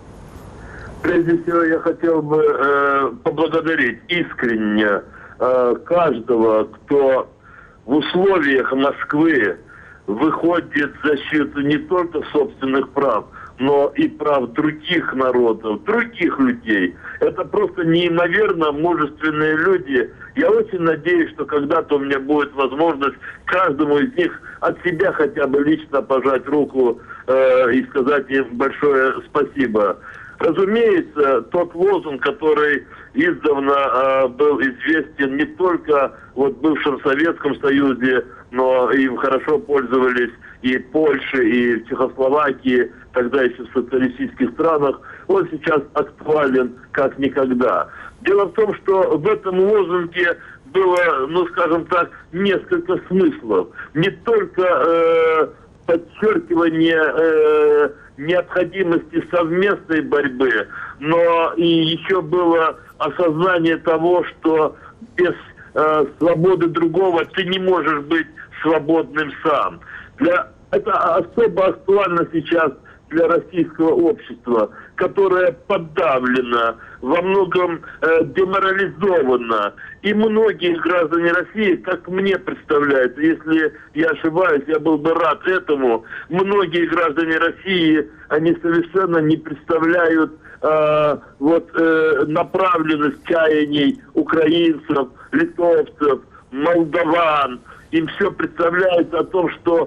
Прежде всего, я хотел бы э, поблагодарить искренне каждого, кто в условиях Москвы выходит в защиту не только собственных прав, но и прав других народов, других людей. Это просто неимоверно мужественные люди. Я очень надеюсь, что когда-то у меня будет возможность каждому из них от себя хотя бы лично пожать руку э, и сказать им большое спасибо. Разумеется, тот лозунг, который издавна э, был известен не только вот, в бывшем Советском Союзе, но им хорошо пользовались и в Польше, и в Чехословакии, тогда еще в социалистических странах, он сейчас актуален как никогда. Дело в том, что в этом лозунге было, ну скажем так, несколько смыслов. Не только э, подчеркивание э, необходимости совместной борьбы, но и еще было осознание того, что без э, свободы другого ты не можешь быть свободным сам. Для, это особо актуально сейчас для российского общества, которое подавлено, во многом э, деморализовано. И многие граждане России, как мне представляется, если я ошибаюсь, я был бы рад этому, многие граждане России, они совершенно не представляют э, вот, э, направленность чаяний украинцев, литовцев, молдаван. Им все представляется о том, что в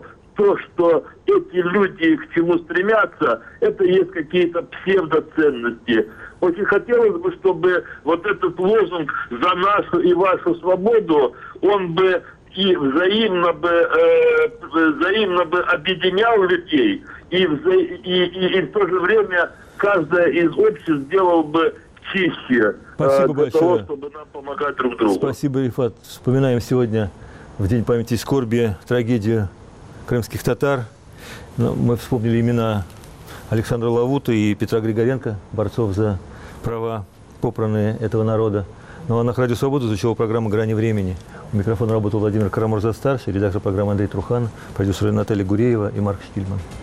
то, что эти люди к чему стремятся, это есть какие-то псевдоценности. Очень хотелось бы, чтобы вот этот лозунг «За нашу и вашу свободу», он бы и взаимно бы, э, взаимно бы объединял людей, и, вза и, и, и в то же время каждое из обществ сделал бы чище. Спасибо э, для большое. того, чтобы нам помогать друг другу. Спасибо, Рифат. Вспоминаем сегодня, в День памяти и скорби, трагедию крымских татар. Мы вспомнили имена Александра Лавута и Петра Григоренко, борцов за права попранные этого народа. На волнах Радио Свобода звучала программа «Грани времени». У микрофона работал Владимир Карамурза-старший, редактор программы Андрей Трухан, продюсеры Наталья Гуреева и Марк Штильман.